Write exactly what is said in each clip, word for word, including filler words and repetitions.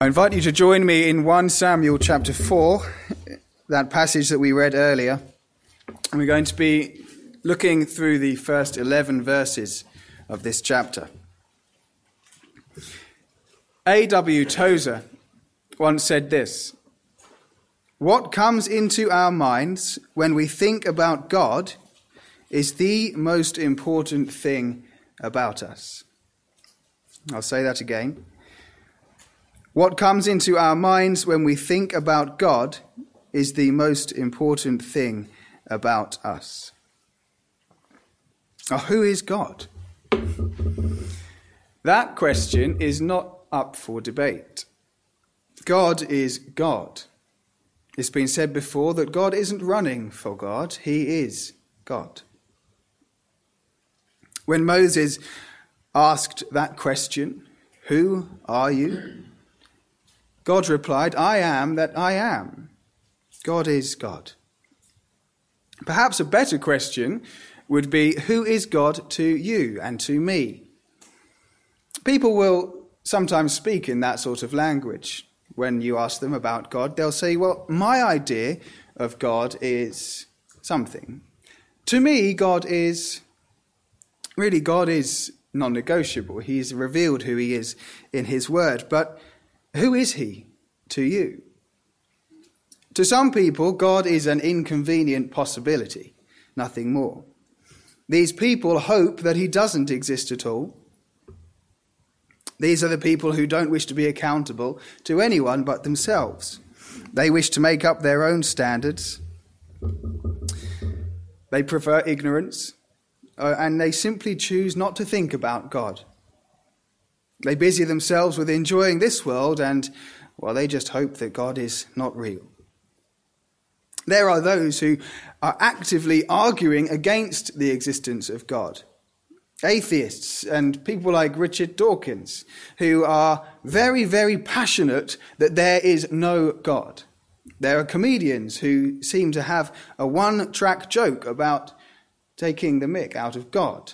I invite you to join me in First Samuel chapter four, that passage that we read earlier. And we're going to be looking through the first eleven verses of this chapter. A W Tozer once said this: "What comes into our minds when we think about God is the most important thing about us." I'll say that again. What comes into our minds when we think about God is the most important thing about us. Now, who is God? That question is not up for debate. God is God. It's been said before that God isn't running for God, he is God. When Moses asked that question, "Who are you?" God replied, "I am that I am." God is God. Perhaps a better question would be, who is God to you and to me? People will sometimes speak in that sort of language. When you ask them about God, they'll say, well, my idea of God is something. To me, God is, really God is non-negotiable. He's revealed who he is in his word. But who is he to you? To some people, God is an inconvenient possibility, nothing more. These people hope that he doesn't exist at all. These are the people who don't wish to be accountable to anyone but themselves. They wish to make up their own standards. They prefer ignorance, uh, and they simply choose not to think about God. They busy themselves with enjoying this world and, well, they just hope that God is not real. There are those who are actively arguing against the existence of God. Atheists and people like Richard Dawkins, who are very, very passionate that there is no God. There are comedians who seem to have a one-track joke about taking the mick out of God.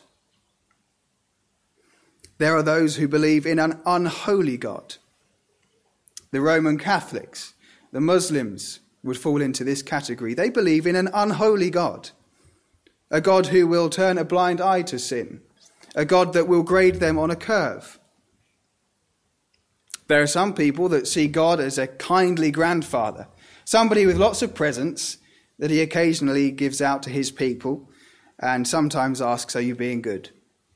There are those who believe in an unholy God. The Roman Catholics, the Muslims would fall into this category. They believe in an unholy God, a God who will turn a blind eye to sin, a God that will grade them on a curve. There are some people that see God as a kindly grandfather, somebody with lots of presents that he occasionally gives out to his people and sometimes asks, "Are you being good?"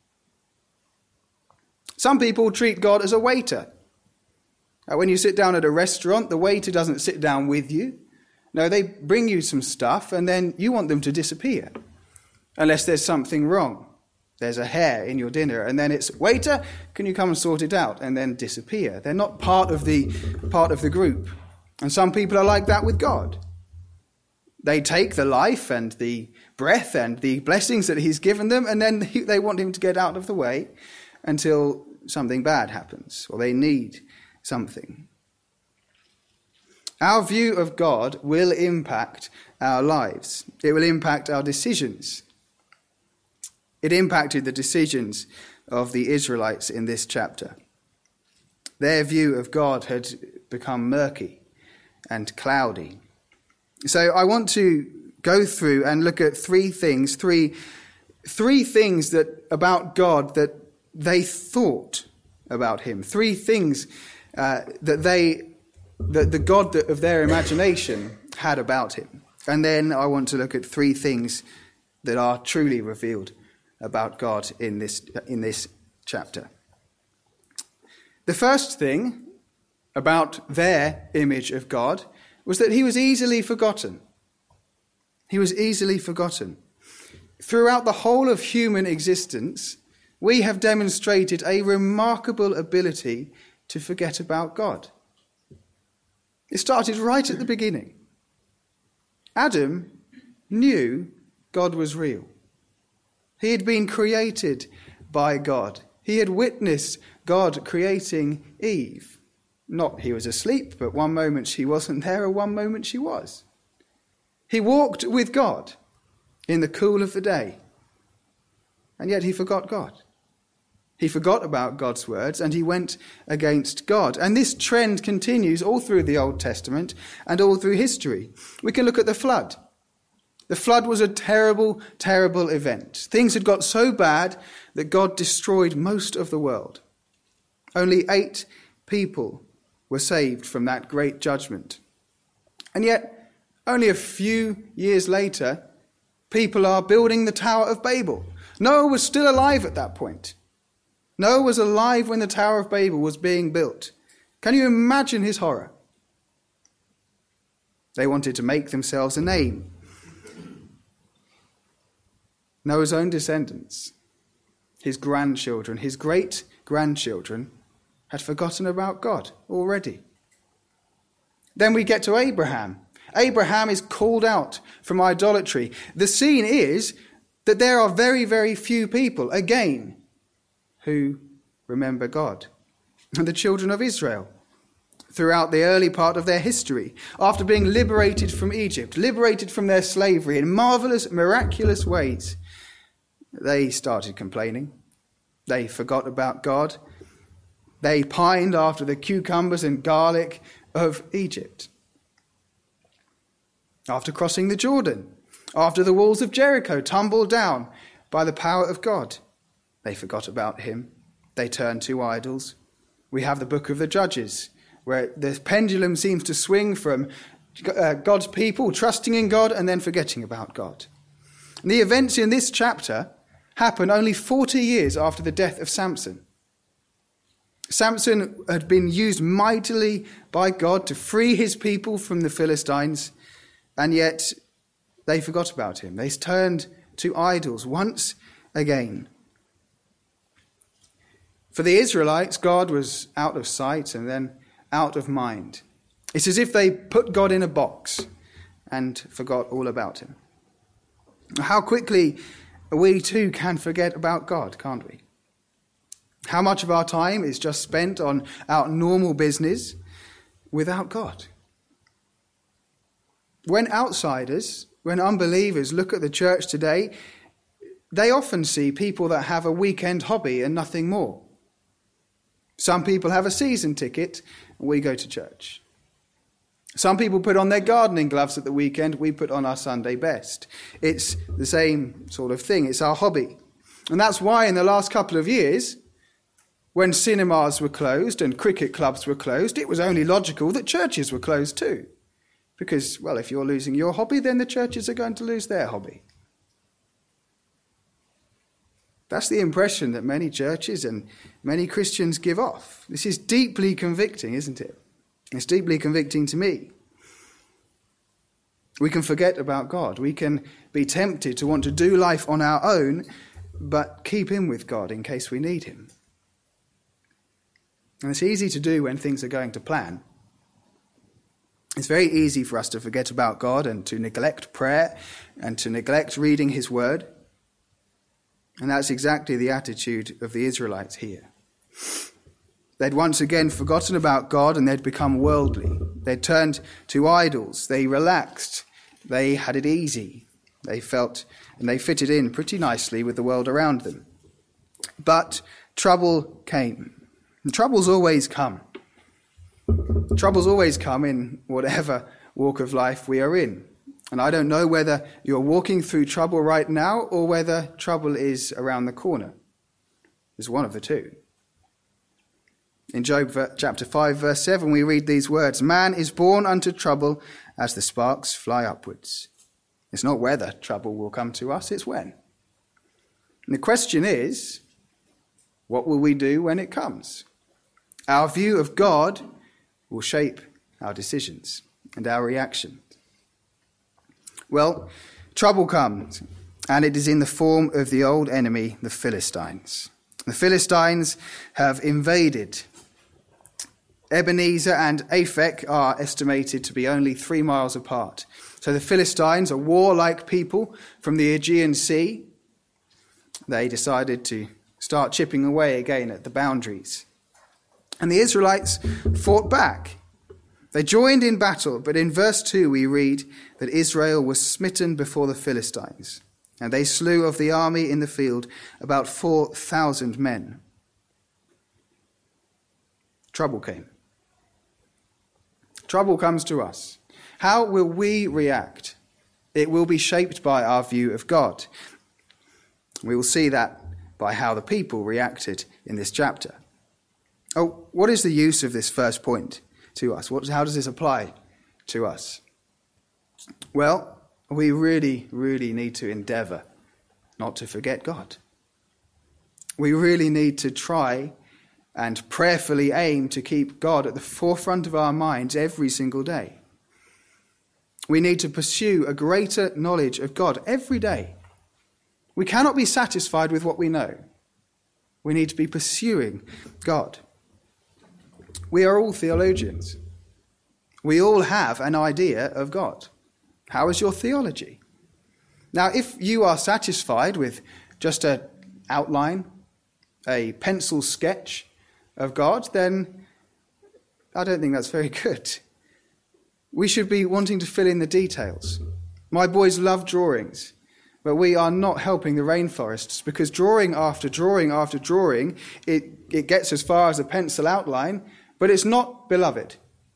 Some people treat God as a waiter. When you sit down at a restaurant, the waiter doesn't sit down with you. No, they bring you some stuff and then you want them to disappear. Unless there's something wrong. There's a hair in your dinner and then it's, "Waiter, can you come and sort it out?" and then disappear. They're not part of the part of the group. And some people are like that with God. They take the life and the breath and the blessings that he's given them and then they want him to get out of the way until something bad happens, or they need something. Our view of God will impact our lives. It will impact our decisions. It impacted the decisions of the Israelites in this chapter. Their view of God had become murky and cloudy. So I want to go through and look at three things, three, three things that about God that they thought about him. Three things uh, that they, that the God that of their imagination had about him. And then I want to look at three things that are truly revealed about God in this in this chapter. The first thing about their image of God was that he was easily forgotten. He was easily forgotten. Throughout the whole of human existence, we have demonstrated a remarkable ability to forget about God. It started right at the beginning. Adam knew God was real. He had been created by God. He had witnessed God creating Eve. Not he was asleep, but one moment she wasn't there, and one moment she was. He walked with God in the cool of the day, and yet he forgot God. He forgot about God's words and he went against God. And this trend continues all through the Old Testament and all through history. We can look at the flood. The flood was a terrible, terrible event. Things had got so bad that God destroyed most of the world. Only eight people were saved from that great judgment. And yet, only a few years later, people are building the Tower of Babel. Noah was still alive at that point. Noah was alive when the Tower of Babel was being built. Can you imagine his horror? They wanted to make themselves a name. Noah's own descendants, his grandchildren, his great-grandchildren, had forgotten about God already. Then we get to Abraham. Abraham is called out from idolatry. The scene is that there are very, very few people, again, who remember God. And the children of Israel, throughout the early part of their history, after being liberated from Egypt, liberated from their slavery in marvelous, miraculous ways, they started complaining. They forgot about God. They pined after the cucumbers and garlic of Egypt. After crossing the Jordan, after the walls of Jericho tumbled down by the power of God, they forgot about him. They turned to idols. We have the book of the Judges, where the pendulum seems to swing from uh, God's people trusting in God and then forgetting about God. And the events in this chapter happen only forty years after the death of Samson. Samson had been used mightily by God to free his people from the Philistines, and yet they forgot about him. They turned to idols once again. For the Israelites, God was out of sight and then out of mind. It's as if they put God in a box and forgot all about him. How quickly we too can forget about God, can't we? How much of our time is just spent on our normal business without God? When outsiders, when unbelievers look at the church today, they often see people that have a weekend hobby and nothing more. Some people have a season ticket and we go to church. Some people put on their gardening gloves at the weekend, we put on our Sunday best. It's the same sort of thing, it's our hobby. And that's why in the last couple of years, when cinemas were closed and cricket clubs were closed, it was only logical that churches were closed too. Because, well, if you're losing your hobby, then the churches are going to lose their hobby. That's the impression that many churches and many Christians give off. This is deeply convicting, isn't it? It's deeply convicting to me. We can forget about God. We can be tempted to want to do life on our own, but keep in with God in case we need him. And it's easy to do when things are going to plan. It's very easy for us to forget about God and to neglect prayer and to neglect reading his word. And that's exactly the attitude of the Israelites here. They'd once again forgotten about God and they'd become worldly. They'd turned to idols. They relaxed. They had it easy. They felt and they fitted in pretty nicely with the world around them. But trouble came. And troubles always come. Troubles always come in whatever walk of life we are in. And I don't know whether you're walking through trouble right now or whether trouble is around the corner. It's one of the two. In Job chapter five, verse seven, we read these words, "Man is born unto trouble as the sparks fly upwards." It's not whether trouble will come to us, it's when. And the question is, what will we do when it comes? Our view of God will shape our decisions and our reaction. Well, trouble comes, and it is in the form of the old enemy, the Philistines. The Philistines have invaded. Ebenezer and Aphek are estimated to be only three miles apart. So the Philistines, a warlike people from the Aegean Sea, they decided to start chipping away again at the boundaries. And the Israelites fought back. They joined in battle, but in verse two we read that Israel was smitten before the Philistines, and they slew of the army in the field about four thousand men. trouble came. Trouble comes to us. How will we react? It will be shaped by our view of God. We will see that by how the people reacted in this chapter. Oh, what is the use of this first point to us? What, how does this apply to us? Well, we really, really need to endeavour not to forget God. We really need to try and prayerfully aim to keep God at the forefront of our minds every single day. We need to pursue a greater knowledge of God every day. We cannot be satisfied with what we know. We need to be pursuing God. We are all theologians. We all have an idea of God. How is your theology? Now, if you are satisfied with just an outline, a pencil sketch of God, then I don't think that's very good. We should be wanting to fill in the details. My boys love drawings, but we are not helping the rainforests because drawing after drawing after drawing, it, it gets as far as a pencil outline, but it's not beloved.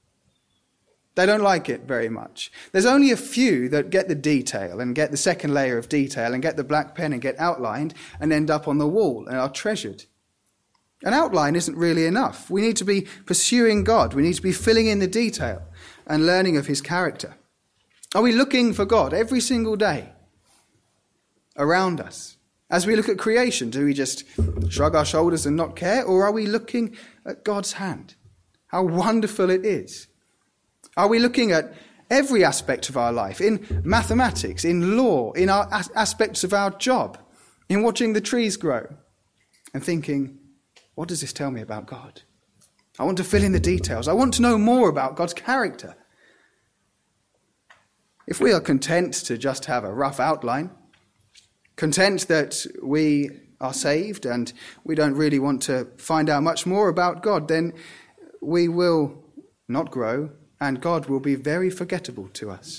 They don't like it very much. There's only a few that get the detail and get the second layer of detail and get the black pen and get outlined and end up on the wall and are treasured. An outline isn't really enough. We need to be pursuing God. We need to be filling in the detail and learning of his character. Are we looking for God every single day around us? As we look at creation, do we just shrug our shoulders and not care? Or are we looking at God's hand? How wonderful it is. Are we looking at every aspect of our life, in mathematics, in law, in our as- aspects of our job, in watching the trees grow, and thinking, what does this tell me about God? I want to fill in the details. I want to know more about God's character. If we are content to just have a rough outline, content that we are saved and we don't really want to find out much more about God, then we will not grow and God will be very forgettable to us.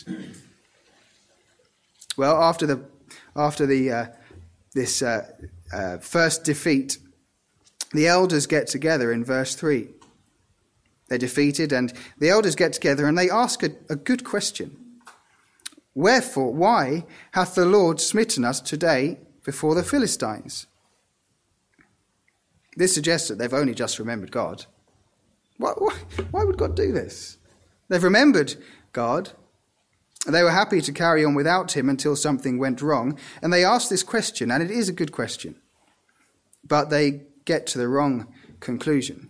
Well, after the after the uh, this uh, uh, first defeat, the elders get together in verse three. They're defeated, and the elders get together and they ask a, a good question. Wherefore, why hath the Lord smitten us today before the Philistines? This suggests that they've only just remembered God. Why, why, why would God do this? They've remembered God. They were happy to carry on without him until something went wrong. And they asked this question, and it is a good question. But they get to the wrong conclusion.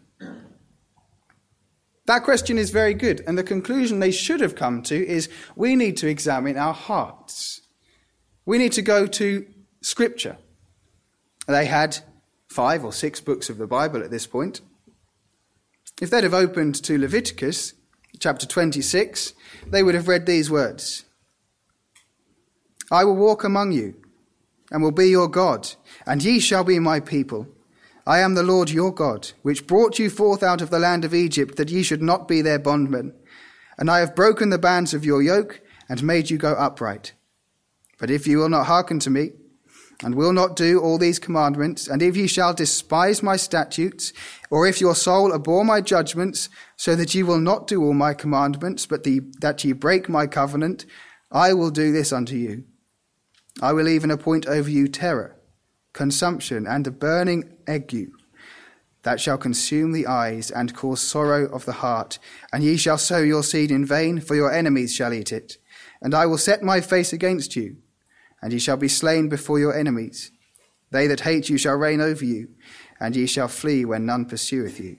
That question is very good. And the conclusion they should have come to is we need to examine our hearts. We need to go to Scripture. They had five or six books of the Bible at this point. If they'd have opened to Leviticus chapter twenty-six, they would have read these words. I will walk among you, and will be your God, and ye shall be my people. I am the Lord your God, which brought you forth out of the land of Egypt, that ye should not be their bondmen. And I have broken the bands of your yoke, and made you go upright. But if ye will not hearken to me, and will not do all these commandments, and if ye shall despise my statutes, or if your soul abhor my judgments, so that ye will not do all my commandments, but the, that ye break my covenant, I will do this unto you. I will even appoint over you terror, consumption, and a burning ague, that shall consume the eyes, and cause sorrow of the heart. And ye shall sow your seed in vain, for your enemies shall eat it. And I will set my face against you, and ye shall be slain before your enemies. They that hate you shall reign over you, and ye shall flee when none pursueth you.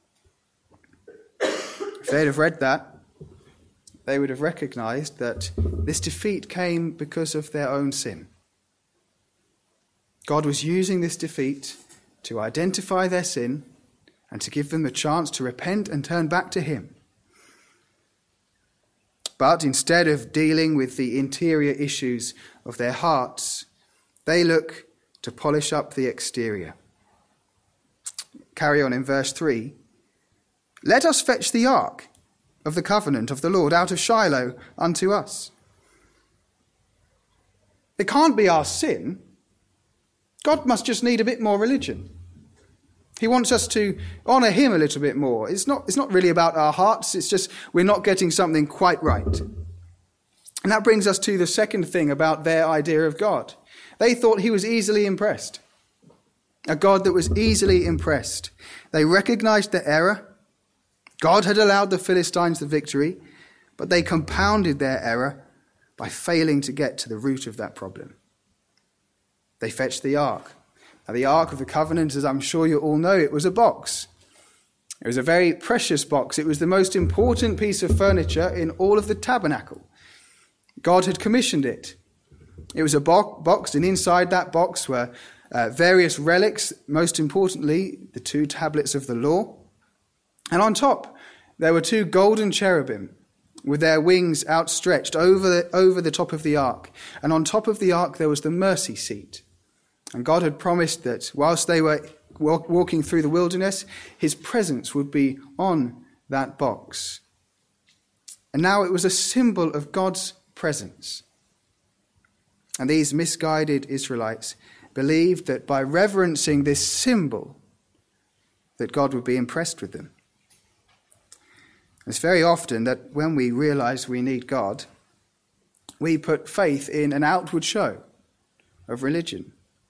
If they'd have read that, they would have recognized that this defeat came because of their own sin. God was using this defeat to identify their sin and to give them the chance to repent and turn back to him. But instead of dealing with the interior issues of their hearts, they look to polish up the exterior. Carry on in verse three. Let us fetch the ark of the covenant of the Lord out of Shiloh unto us. It can't be our sin. God must just need a bit more religion. He wants us to honour him a little bit more. It's not, it's not really about our hearts. It's just we're not getting something quite right. And that brings us to the second thing about their idea of God. They thought he was easily impressed. A God that was easily impressed. They recognized their error. God had allowed the Philistines the victory, but they compounded their error by failing to get to the root of that problem. They fetched the ark. Now, the Ark of the Covenant, as I'm sure you all know, it was a box. It was a very precious box. It was the most important piece of furniture in all of the tabernacle. God had commissioned it. It was a bo- box, and inside that box were uh, various relics, most importantly, the two tablets of the law. And on top, there were two golden cherubim with their wings outstretched over the, over the top of the ark. And on top of the ark, there was the mercy seat. And God had promised that whilst they were walk, walking through the wilderness, his presence would be on that box. And now it was a symbol of God's presence. And these misguided Israelites believed that by reverencing this symbol, that God would be impressed with them. It's very often that when we realize we need God, we put faith in an outward show of religion.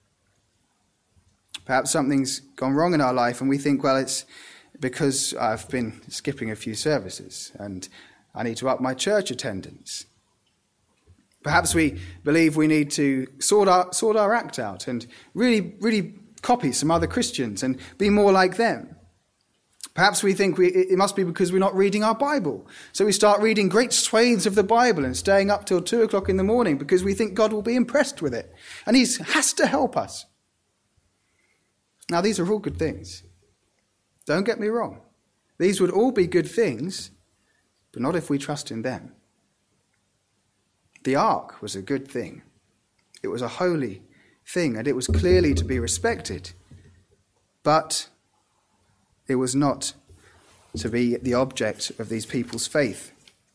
Perhaps something's gone wrong in our life and we think, well, it's because I've been skipping a few services and I need to up my church attendance. Perhaps we believe we need to sort our, sort our act out and really, really copy some other Christians and be more like them. Perhaps we think we, it must be because we're not reading our Bible. So we start reading great swathes of the Bible and staying up till two o'clock in the morning because we think God will be impressed with it. And he has to help us. Now, these are all good things. Don't get me wrong. These would all be good things, but not if we trust in them. The ark was a good thing. It was a holy thing, and it was clearly to be respected. But it was not to be the object of these people's faith.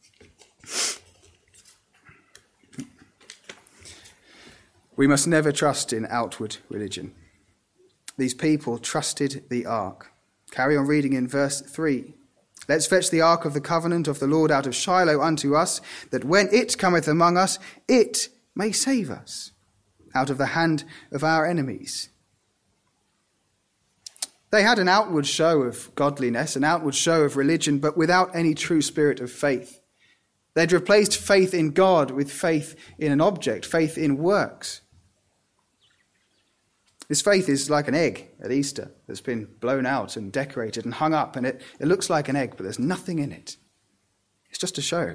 We must never trust in outward religion. These people trusted the ark. Carry on reading in verse three. Let's fetch the ark of the covenant of the Lord out of Shiloh unto us, that when it cometh among us, it may save us out of the hand of our enemies. They had an outward show of godliness, an outward show of religion, but without any true spirit of faith. They'd replaced faith in God with faith in an object, faith in works. This faith is like an egg at Easter that's been blown out and decorated and hung up, and it, it looks like an egg, but there's nothing in it. It's just a show.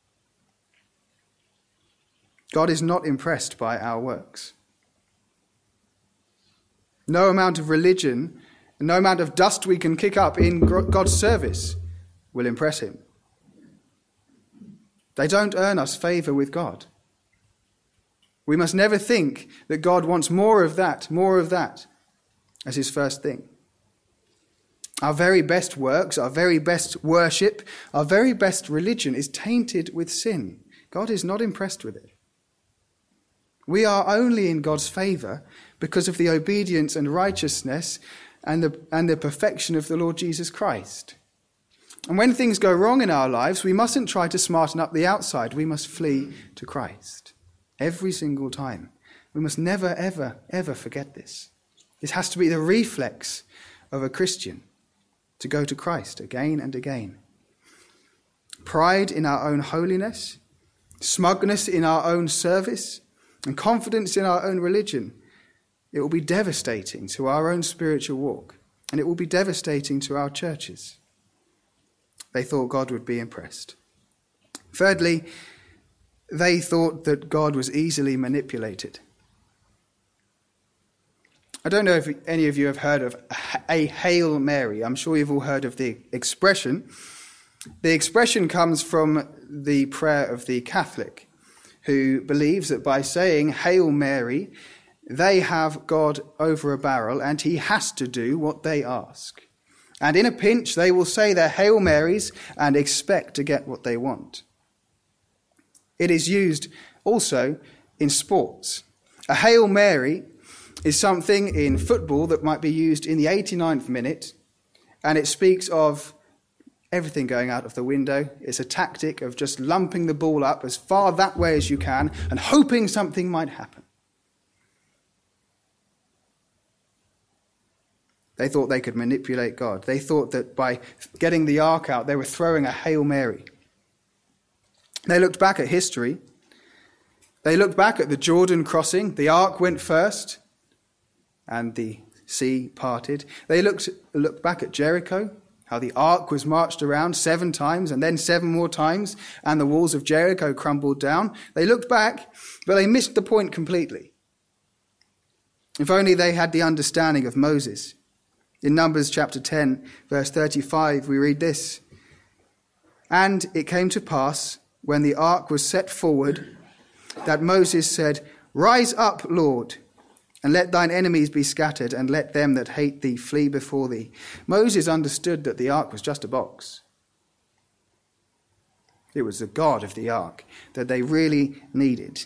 God is not impressed by our works. No amount of religion, no amount of dust we can kick up in God's service will impress him. They don't earn us favour with God. We must never think that God wants more of that, more of that, as his first thing. Our very best works, our very best worship, our very best religion is tainted with sin. God is not impressed with it. We are only in God's favour because of the obedience and righteousness and the, and the perfection of the Lord Jesus Christ. And when things go wrong in our lives, we mustn't try to smarten up the outside. We must flee to Christ. Every single time. We must never, ever, ever forget this. This has to be the reflex of a Christian, to go to Christ again and again. Pride in our own holiness, smugness in our own service, and confidence in our own religion, it will be devastating to our own spiritual walk, and it will be devastating to our churches. They thought God would be impressed. Thirdly, they thought that God was easily manipulated. I don't know if any of you have heard of a Hail Mary. I'm sure you've all heard of the expression. The expression comes from the prayer of the Catholic, who believes that by saying Hail Mary, they have God over a barrel and he has to do what they ask. And in a pinch, they will say their Hail Marys and expect to get what they want. It is used also in sports. A Hail Mary is something in football that might be used in the eighty-ninth minute, and it speaks of everything going out of the window. It's a tactic of just lumping the ball up as far that way as you can and hoping something might happen. They thought they could manipulate God. They thought that by getting the ark out, they were throwing a Hail Mary. They looked back at history. They looked back at the Jordan crossing. The ark went first, and the sea parted. They looked, looked back at Jericho, how the ark was marched around seven times and then seven more times, and the walls of Jericho crumbled down. They looked back, but they missed the point completely. If only they had the understanding of Moses. In Numbers chapter ten, verse thirty-five, we read this. And it came to pass, when the ark was set forward, that Moses said, Rise up, Lord, and let thine enemies be scattered, and let them that hate thee flee before thee. Moses understood that the ark was just a box. It was the God of the ark that they really needed.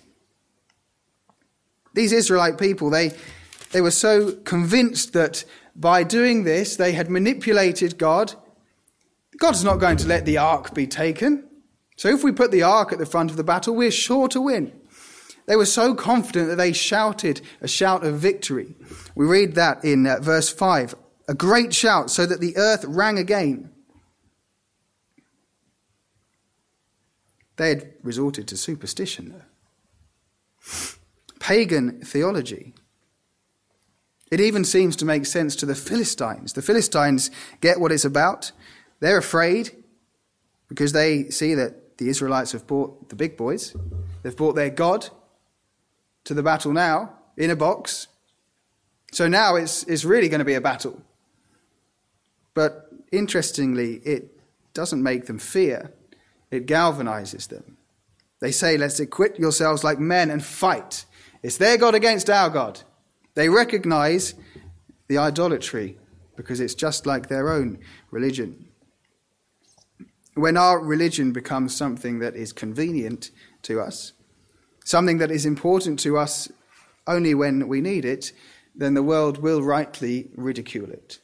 These Israelite people, they, they were so convinced that by doing this, they had manipulated God. God's not going to let the ark be taken. So if we put the ark at the front of the battle, we're sure to win. They were so confident that they shouted a shout of victory. We read that in uh, verse five. A great shout so that the earth rang again. They had resorted to superstition, though. Pagan theology. It even seems to make sense to the Philistines. The Philistines get what it's about. They're afraid because they see that the Israelites have brought the big boys. They've brought their God to the battle now in a box. So now it's, it's really going to be a battle. But interestingly, it doesn't make them fear. It galvanizes them. They say, let's equip yourselves like men and fight. It's their God against our God. They recognize the idolatry because it's just like their own religion. When our religion becomes something that is convenient to us, something that is important to us only when we need it, then the world will rightly ridicule it.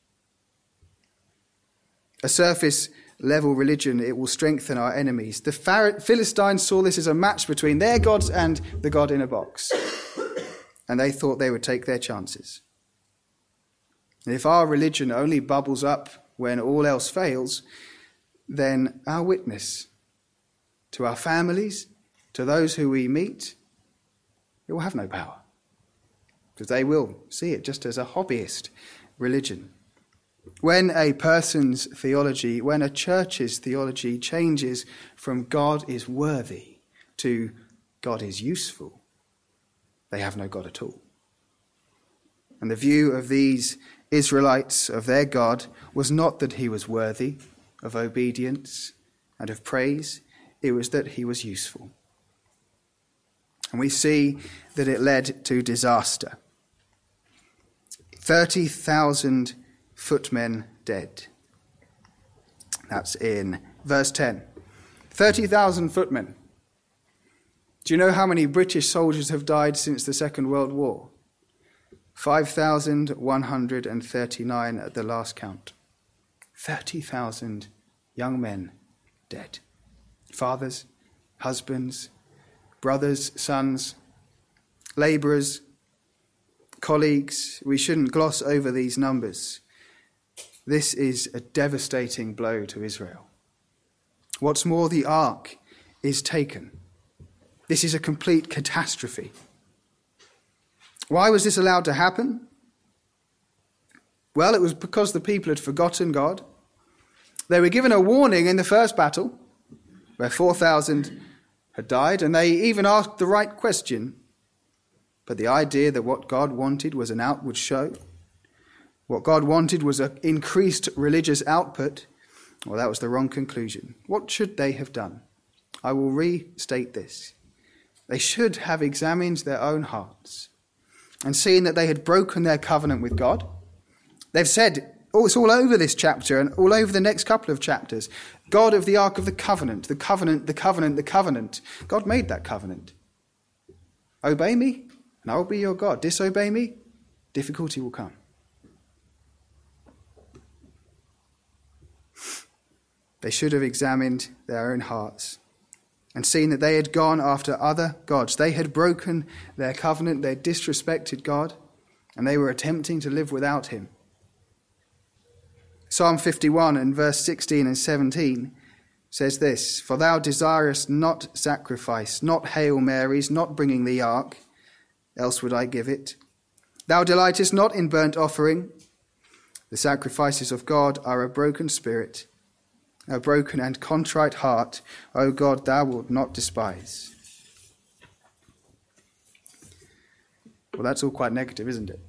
A surface level religion, it will strengthen our enemies. The Philistines saw this as a match between their gods and the God in a box. And they thought they would take their chances. And if our religion only bubbles up when all else fails, then our witness to our families, to those who we meet, it will have no power. Because they will see it just as a hobbyist religion. When a person's theology, when a church's theology changes from God is worthy to God is useful, they have no God at all. And the view of these Israelites of their God was not that he was worthy of obedience and of praise, it was that he was useful. And we see that it led to disaster. thirty thousand footmen dead. That's in verse ten. thirty thousand footmen. Do you know how many British soldiers have died since the Second World War? five thousand one hundred thirty-nine at the last count. thirty thousand young men dead. Fathers, husbands, brothers, sons, labourers, colleagues. We shouldn't gloss over these numbers. This is a devastating blow to Israel. What's more, the ark is taken. This is a complete catastrophe. Why was this allowed to happen? Well, it was because the people had forgotten God. They were given a warning in the first battle, where four thousand had died, and they even asked the right question. But the idea that what God wanted was an outward show, what God wanted was an increased religious output, well, that was the wrong conclusion. What should they have done? I will restate this. They should have examined their own hearts and seen that they had broken their covenant with God. They've said, oh, it's all over this chapter and all over the next couple of chapters, God of the Ark of the Covenant, the covenant, the covenant, the covenant. God made that covenant. Obey me, and I will be your God. Disobey me, difficulty will come. They should have examined their own hearts and seen that they had gone after other gods. They had broken their covenant, they had disrespected God, and they were attempting to live without him. Psalm fifty-one and verse sixteen and seventeen says this, "For thou desirest not sacrifice, not Hail Marys, not bringing the ark, else would I give it. Thou delightest not in burnt offering. The sacrifices of God are a broken spirit, a broken and contrite heart, O God, thou wilt not despise." Well, that's all quite negative, isn't it?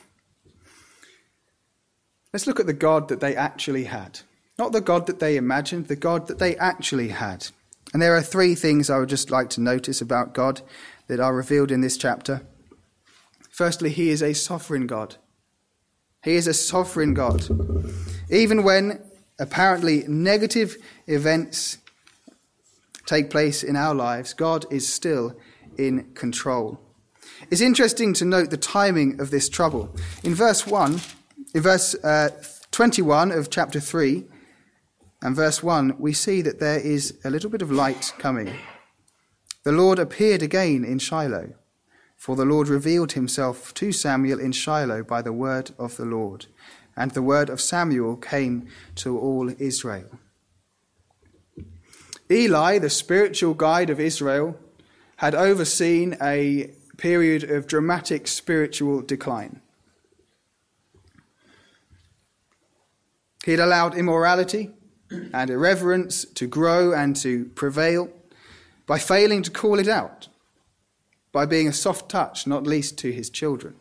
Let's look at the God that they actually had. Not the God that they imagined, the God that they actually had. And there are three things I would just like to notice about God that are revealed in this chapter. Firstly, he is a sovereign God. He is a sovereign God. Even when apparently negative events take place in our lives, God is still in control. It's interesting to note the timing of this trouble. In verse one, in verse uh, twenty-one of chapter three and verse one, we see that there is a little bit of light coming. The Lord appeared again in Shiloh, for the Lord revealed himself to Samuel in Shiloh by the word of the Lord. And the word of Samuel came to all Israel. Eli, the spiritual guide of Israel, had overseen a period of dramatic spiritual decline. He had allowed immorality and irreverence to grow and to prevail by failing to call it out, by being a soft touch, not least to his children.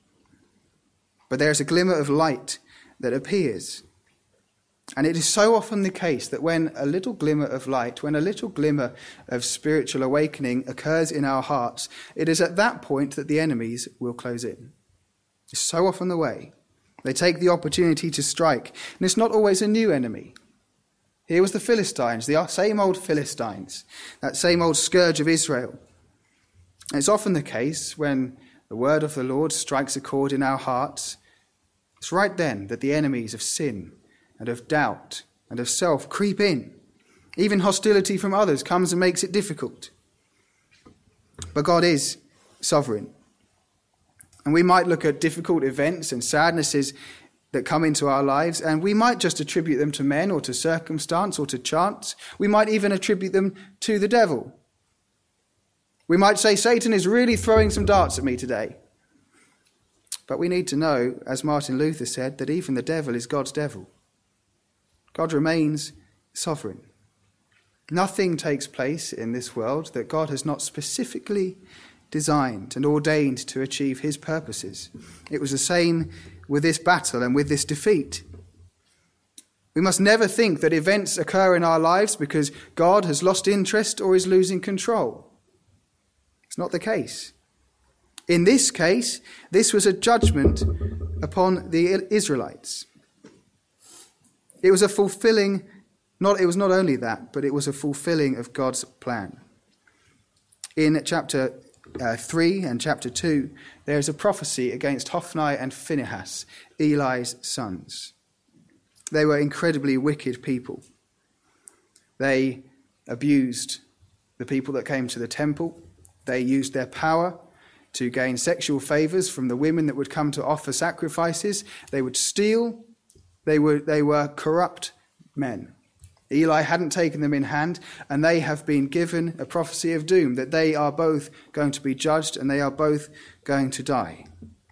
But there is a glimmer of light that appears. And it is so often the case that when a little glimmer of light, when a little glimmer of spiritual awakening occurs in our hearts, it is at that point that the enemies will close in. It's so often the way. They take the opportunity to strike. And it's not always a new enemy. Here was the Philistines, the same old Philistines, that same old scourge of Israel. And it's often the case when the word of the Lord strikes a chord in our hearts, it's right then that the enemies of sin and of doubt and of self creep in. Even hostility from others comes and makes it difficult. But God is sovereign. And we might look at difficult events and sadnesses that come into our lives, and we might just attribute them to men or to circumstance or to chance. We might even attribute them to the devil. We might say, Satan is really throwing some darts at me today. But we need to know, as Martin Luther said, that even the devil is God's devil. God remains sovereign. Nothing takes place in this world that God has not specifically designed and ordained to achieve his purposes. It was the same with this battle and with this defeat. We must never think that events occur in our lives because God has lost interest or is losing control. It's not the case. In this case, this was a judgment upon the Israelites. It was a fulfilling, not, it was not only that, but it was a fulfilling of God's plan. In chapter uh, three and chapter two, there is a prophecy against Hophni and Phinehas, Eli's sons. They were incredibly wicked people. They abused the people that came to the temple. They used their power to gain sexual favors from the women that would come to offer sacrifices. They would steal. They were, they were corrupt men. Eli hadn't taken them in hand, and they have been given a prophecy of doom, that they are both going to be judged and they are both going to die.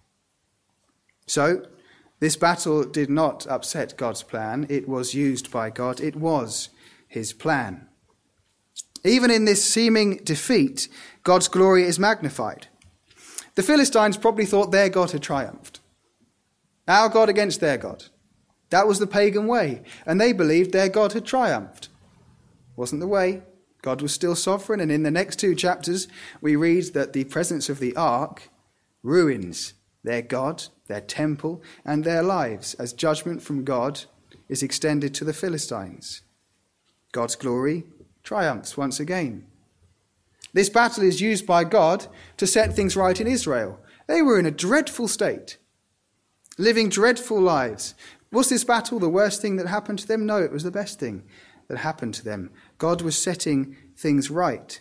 So, this battle did not upset God's plan. It was used by God. It was his plan. Even in this seeming defeat, God's glory is magnified. The Philistines probably thought their God had triumphed. Our God against their God. That was the pagan way, and they believed their God had triumphed. Wasn't the way. God was still sovereign, and in the next two chapters, we read that the presence of the ark ruins their God, their temple, and their lives, as judgment from God is extended to the Philistines. God's glory triumphs once again. This battle is used by God to set things right in Israel. They were in a dreadful state. living dreadful lives. Was this battle the worst thing that happened to them? No, it was the best thing that happened to them. God was setting things right.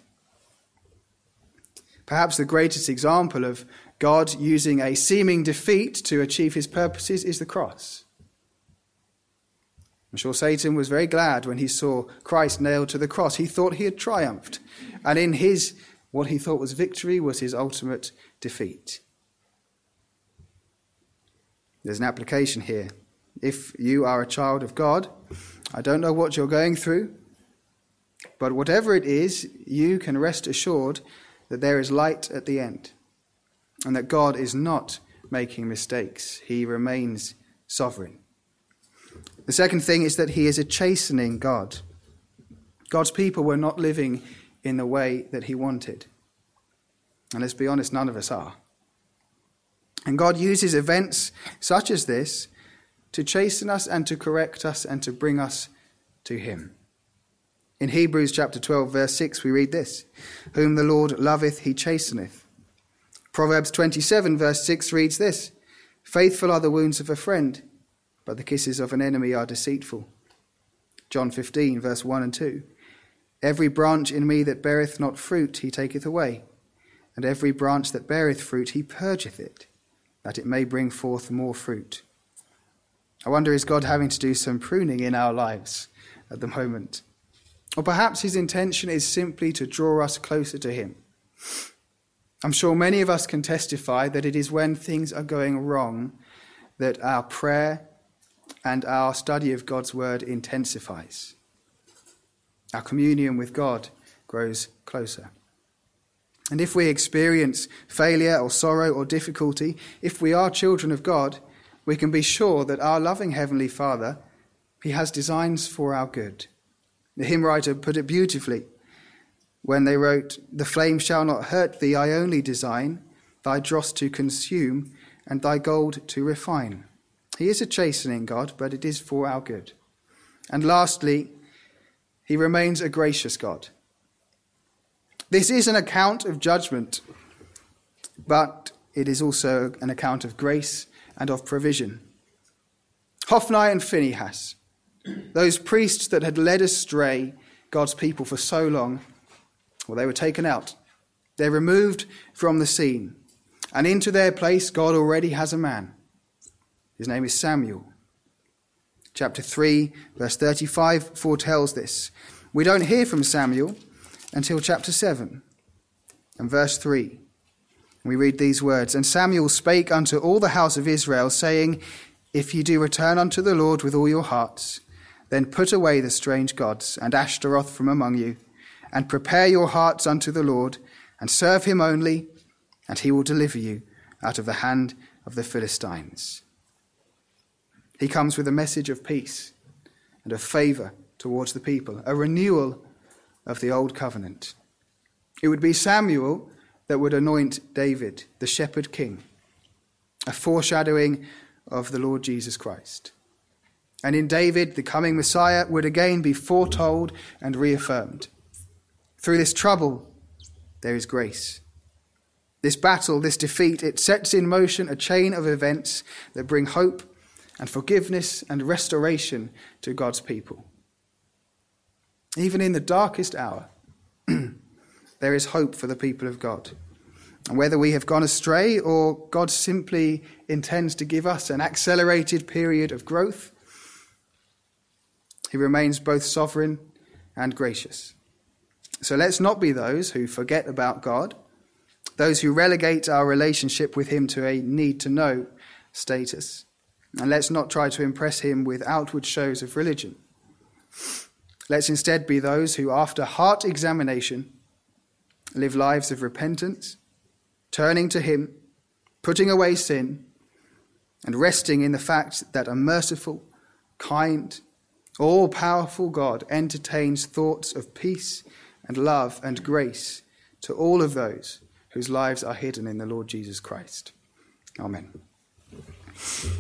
Perhaps the greatest example of God using a seeming defeat to achieve his purposes is the cross. I'm sure Satan was very glad when he saw Christ nailed to the cross. He thought he had triumphed. And in his, what he thought was victory was his ultimate defeat. There's an application here. If you are a child of God, I don't know what you're going through, but whatever it is, you can rest assured that there is light at the end and that God is not making mistakes. He remains sovereign. The second thing is that he is a chastening God. God's people were not living in the way that he wanted. And let's be honest, none of us are. And God uses events such as this to chasten us and to correct us and to bring us to him. In Hebrews chapter twelve, verse six, we read this: whom the Lord loveth, he chasteneth. Proverbs twenty-seven, verse six reads this: faithful are the wounds of a friend, but the kisses of an enemy are deceitful. John fifteen, verse one and two. Every branch in me that beareth not fruit, he taketh away. And every branch that beareth fruit, he purgeth it, that it may bring forth more fruit. I wonder, is God having to do some pruning in our lives at the moment? Or perhaps his intention is simply to draw us closer to him. I'm sure many of us can testify that it is when things are going wrong that our prayer and our study of God's word intensifies. Our communion with God grows closer. And if we experience failure or sorrow or difficulty, if we are children of God, we can be sure that our loving Heavenly Father, he has designs for our good. The hymn writer put it beautifully when they wrote, the flame shall not hurt thee, I only design thy dross to consume and thy gold to refine. He is a chastening God, but it is for our good. And lastly, he remains a gracious God. This is an account of judgment, but it is also an account of grace and of provision. Hophni and Phinehas, those priests that had led astray God's people for so long, well, they were taken out. They're removed from the scene. And into their place, God already has a man. His name is Samuel. Chapter three, verse thirty-five foretells this. We don't hear from Samuel until chapter seven and verse three. We read these words, and Samuel spake unto all the house of Israel, saying, if ye do return unto the Lord with all your hearts, then put away the strange gods and Ashtaroth from among you, and prepare your hearts unto the Lord, and serve him only, and he will deliver you out of the hand of the Philistines. He comes with a message of peace and of favour towards the people, a renewal of the old covenant. It would be Samuel that would anoint David, the shepherd king, a foreshadowing of the Lord Jesus Christ. And in David, the coming Messiah would again be foretold and reaffirmed. Through this trouble, there is grace. This battle, this defeat, it sets in motion a chain of events that bring hope and forgiveness and restoration to God's people. Even in the darkest hour, there is hope for the people of God. And whether we have gone astray or God simply intends to give us an accelerated period of growth, he remains both sovereign and gracious. So let's not be those who forget about God, those who relegate our relationship with him to a need-to-know status. And let's not try to impress him with outward shows of religion. Let's instead be those who, after heart examination, live lives of repentance, turning to him, putting away sin, and resting in the fact that a merciful, kind, all-powerful God entertains thoughts of peace and love and grace to all of those whose lives are hidden in the Lord Jesus Christ. Amen.